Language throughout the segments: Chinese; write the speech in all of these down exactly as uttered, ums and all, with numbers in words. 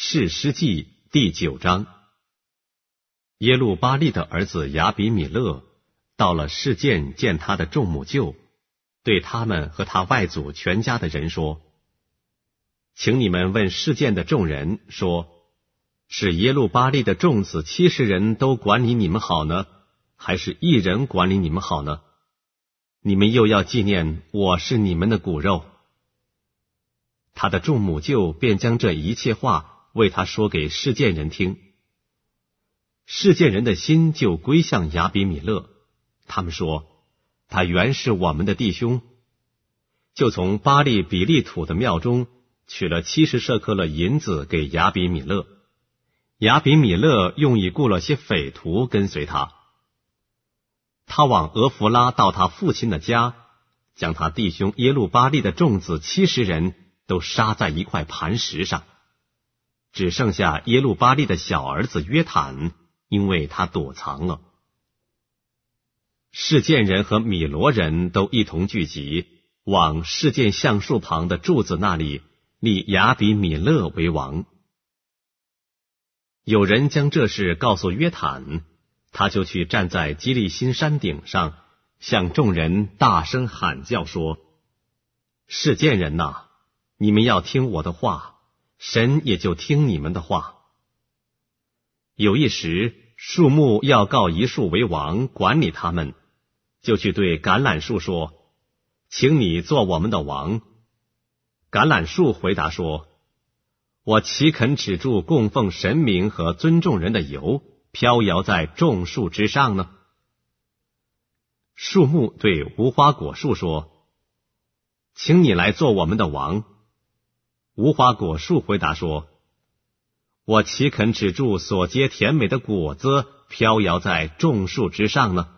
士师记第九章。耶路巴利的儿子亚比米勒到了示剑见他的众母舅，对他们和他外祖全家的人说：请你们问示剑的众人说，是耶路巴利的众子七十人都管理你们好呢，还是一人管理你们好呢？你们又要纪念我是你们的骨肉。他的众母舅便将这一切话为他说给示剑人听。示剑人的心就归向亚比米勒，他们说，他原是我们的弟兄，就从巴利比利土的庙中取了七十舍客勒银子给亚比米勒。亚比米勒用以雇了些匪徒跟随他。他往俄弗拉到他父亲的家，将他弟兄耶路巴利的众子七十人都杀在一块磐石上，只剩下耶路巴利的小儿子约坦，因为他躲藏了。示剑人和米罗人都一同聚集，往示剑橡树旁的柱子那里立亚比米勒为王。有人将这事告诉约坦，他就去站在基利心山顶上，向众人大声喊叫说：示剑人哪，你们要听我的话，神也就听你们的话。有一时，树木要告一树为王，管理他们，就去对橄榄树说：请你做我们的王。橄榄树回答说：我岂肯止住供奉神明和尊重人的油，飘摇在众树之上呢？树木对无花果树说：请你来做我们的王。无花果树回答说：我岂肯止住所结甜美的果子，飘摇在众树之上呢？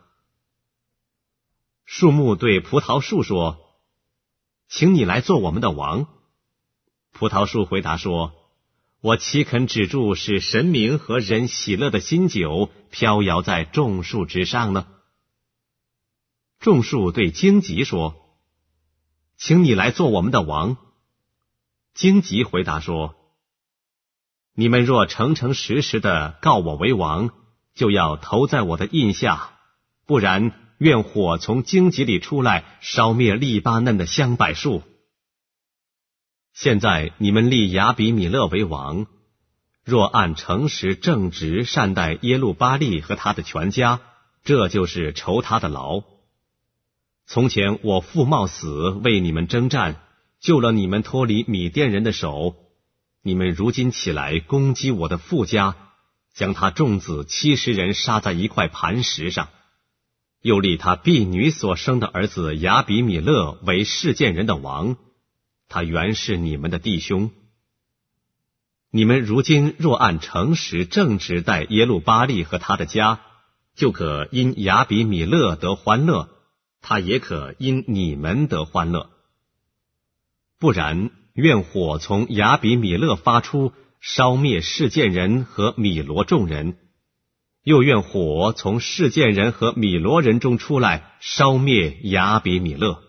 树木对葡萄树说：请你来做我们的王。葡萄树回答说：我岂肯止住使神明和人喜乐的新酒，飘摇在众树之上呢？众树对荆棘说：请你来做我们的王。荆棘回答说：你们若诚诚实实的告我为王，就要投在我的印下，不然愿火从荆棘里出来，烧灭利巴嫩的香柏树。现在你们立亚比米勒为王，若按诚实正直善待耶路巴利和他的全家，这就是酬他的劳。从前我父冒死为你们征战，救了你们脱离米甸人的手，你们如今起来攻击我的父家，将他众子七十人杀在一块磐石上，又立他婢女所生的儿子亚比米勒为示剑人的王，他原是你们的弟兄。你们如今若按诚实正直待耶路巴利和他的家，就可因亚比米勒得欢乐，他也可因你们得欢乐。不然，愿火从亚比米勒发出，烧灭示剑人和米罗众人；又愿火从示剑人和米罗人中出来，烧灭亚比米勒。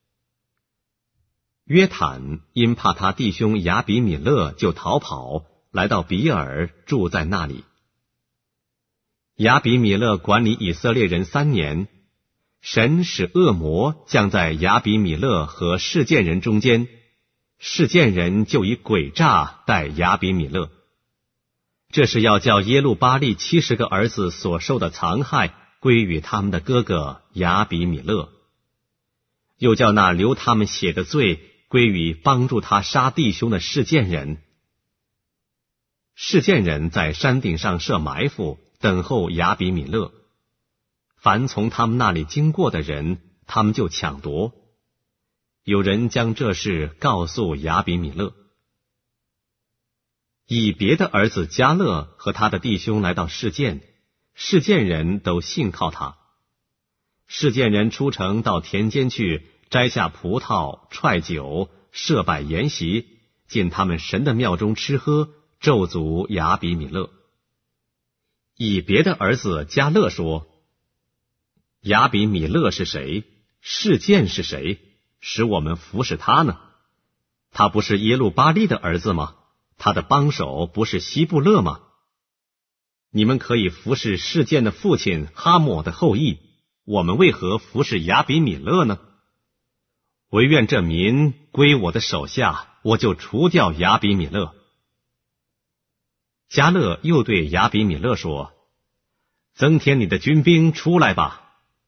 约坦因怕他弟兄亚比米勒，就逃跑，来到比尔，住在那里。亚比米勒管理以色列人三年，神使恶魔降在亚比米勒和示剑人中间，示剑人就以诡诈待亚比米勒。这是要叫耶路巴利七十个儿子所受的残害归于他们的哥哥亚比米勒，又叫那流他们血的罪归于帮助他杀弟兄的示剑人。示剑人在山顶上设埋伏，等候亚比米勒。凡从他们那里经过的人，他们就抢夺。有人将这事告诉亚比米勒。以别的儿子迦勒和他的弟兄来到示剑，示剑人都信靠他。示剑人出城到田间去，摘下葡萄、踹酒，设摆筵席，进他们神的庙中吃喝，咒诅亚比米勒。以别的儿子迦勒说：亚比米勒是谁？示剑是谁？使我们服侍他呢？他不是耶路巴利的儿子吗？ 他的帮手不是希布勒吗？你们可以服侍示剑的父亲哈抹的后裔，我们为何服侍亚比米勒呢？唯愿这民归我的手下，我就除掉亚比米勒。迦勒又对亚比米勒说：增添你的军兵出来吧。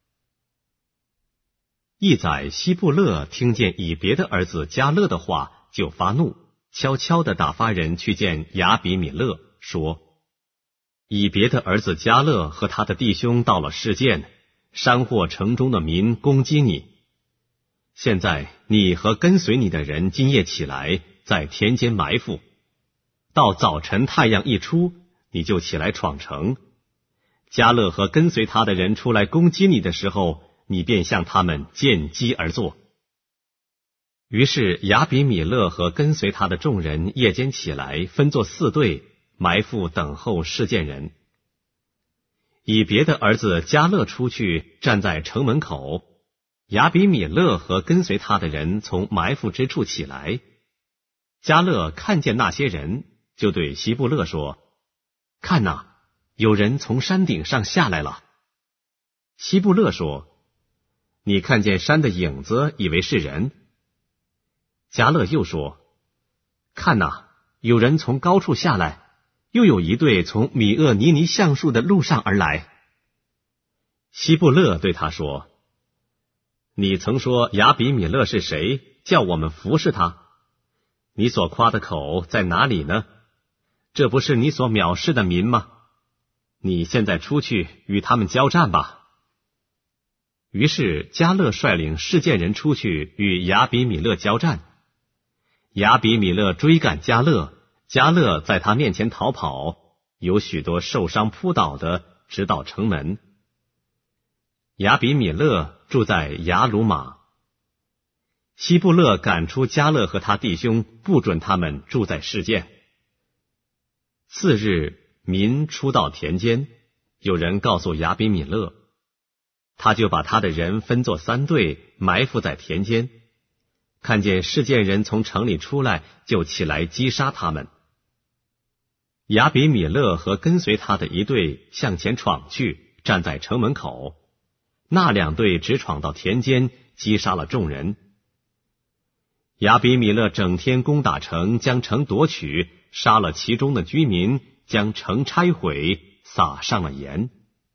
一宰希布勒听见以别的儿子迦勒的话，就发怒，悄悄地打发人去见亚比米勒，说：以别的儿子迦勒和他的弟兄到了示剑，山获城中的民攻击你。现在你和跟随你的人今夜起来，在田间埋伏，到早晨太阳一出，你就起来闯城。迦勒和跟随他的人出来攻击你的时候，你便向他们见机而作。于是亚比米勒和跟随他的众人夜间起来，分作四队，埋伏等候示剑人。以别的儿子迦勒出去，站在城门口。亚比米勒和跟随他的人从埋伏之处起来。迦勒看见那些人，就对希布勒说：看哪，有人从山顶上下来了。希布勒说：你看见山的影子，以为是人。迦勒又说：看哪，有人从高处下来，又有一队从米厄尼尼橡树的路上而来。希布勒对他说：你曾说亚比米勒是谁，叫我们服侍他？你所夸的口在哪里呢？这不是你所藐视的民吗？你现在出去与他们交战吧。于是迦勒率领示剑人出去与亚比米勒交战。亚比米勒追赶迦勒，迦勒在他面前逃跑，有许多受伤扑倒的，直到城门。亚比米勒住在雅鲁玛。希布勒赶出迦勒和他弟兄，不准他们住在示剑。次日，民出到田间，有人告诉亚比米勒，他就把他的人分作三队，埋伏在田间。看见示剑人从城里出来，就起来击杀他们。亚比米勒和跟随他的一队向前闯去，站在城门口。那两队直闯到田间，击杀了众人。亚比米勒整天攻打城，将城夺取，杀了其中的居民，将城拆毁，撒上了盐。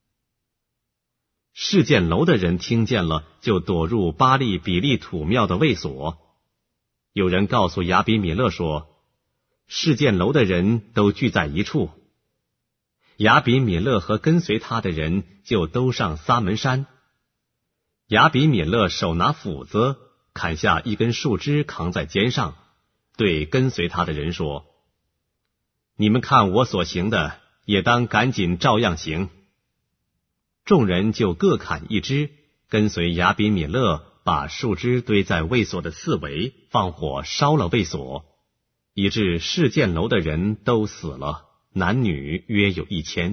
示剑楼的人听见了，就躲入巴利比利土庙的卫所。有人告诉亚比米勒说，示剑楼的人都聚在一处。亚比米勒和跟随他的人就都上撒门山。亚比米勒手拿斧子，砍下一根树枝扛在肩上，对跟随他的人说：你们看我所行的，也当赶紧照样行。众人就各砍一枝，跟随亚比米勒，把树枝堆在卫所的四围，放火烧了卫所，以致示剑楼的人都死了，男女约有一千。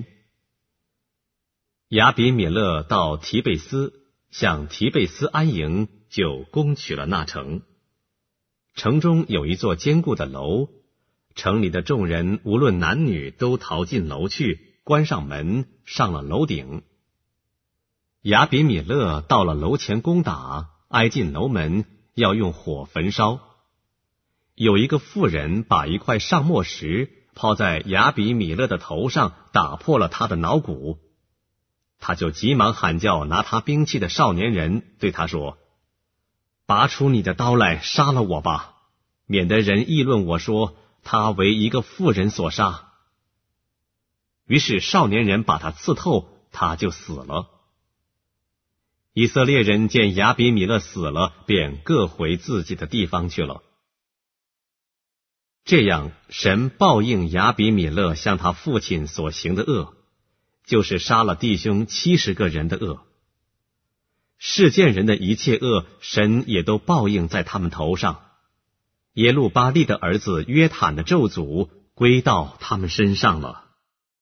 亚比米勒到提贝斯，向提贝斯安营，就攻取了那城。城中有一座坚固的楼，城里的众人无论男女都逃进楼去，关上门，上了楼顶。亚比米勒到了楼前攻打，挨进楼门，要用火焚烧。有一个妇人把一块上墨石抛在亚比米勒的头上，打破了他的脑骨。他就急忙喊叫拿他兵器的少年人，对他说：拔出你的刀来，杀了我吧，免得人议论我说他为一个妇人所杀。于是少年人把他刺透，他就死了。以色列人见亚比米勒死了，便各回自己的地方去了。这样，神报应亚比米勒向他父亲所行的恶，就是杀了弟兄七十个人的恶。示剑人的一切恶，神也都报应在他们头上。耶路巴利的儿子约坦的咒诅归到他们身上了。